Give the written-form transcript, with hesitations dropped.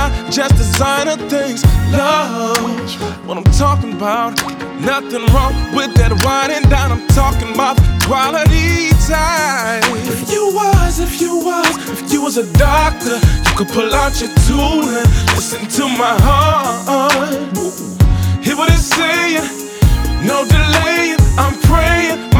not just designer things. Love, what I'm talking about. Nothing wrong with that wine and dine. I'm talking about quality time. If you was a doctor, you could pull out your tool and listen to my heart. Hear what it's saying, no delaying. I'm praying